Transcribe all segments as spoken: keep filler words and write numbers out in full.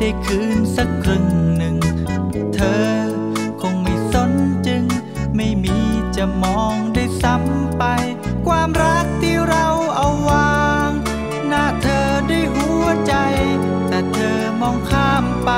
ได้คืนสักครึ่งหนึ่งเธอคงไม่สนจึงไม่มีจะมองได้ซ้ำไปความรักที่เราเอาวางหน้าเธอได้หัวใจแต่เธอมองข้ามไป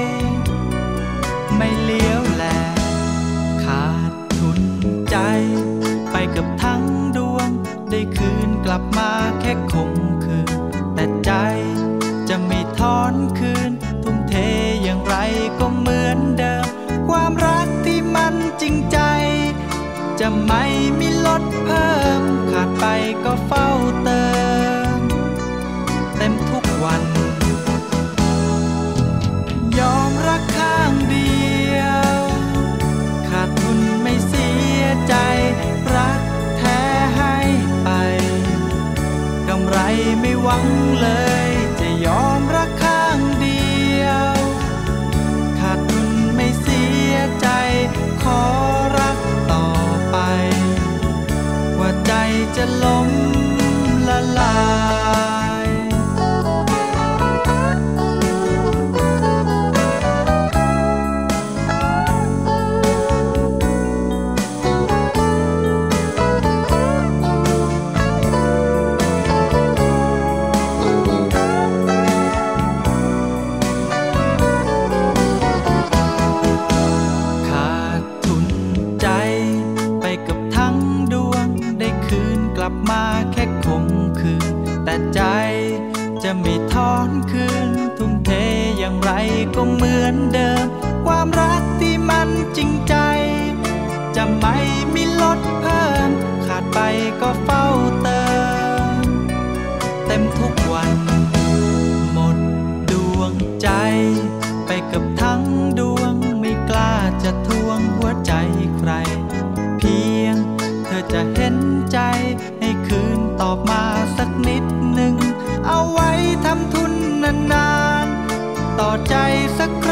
ไม่เลี้ยวแลขาดทุนใจไปกับทั้งดวงได้คืนกลับมาแค่คงคืนแต่ใจจะไม่ถอนคืนทุ่มเทอย่างไรก็เหมือนเดิมความรักที่มันจริงใจจะไม่มีลดเพิ่มขาดไปก็เฝ้าเติมเต็มทุกวันยอมรักข้างเดียวขาดทุนไม่เสียใจรักแท้ให้ไปกำไรไม่หวังเลยจะยอมรักข้างเดียวขาดทุนไม่เสียใจขอรักต่อไปว่าใจจะล้มละลายมาแค่คงคืนแต่ใจจะไม่ถอนคืนทุ่มเทอย่างไรก็เหมือนเดิมความรักที่มันจริงใจจะไม่มีลดเพิ่มขาดไปก็เฝ้าเติมเต็มทุกวันหมดดวงใจไปกับทั้งดวงไม่กล้าจะทวงหัวใจใครเพียงเธอจะเห็นใจให้คืนตอบมาสักนิดหนึ่งเอาไว้ทำทุนนานๆต่อใจสัก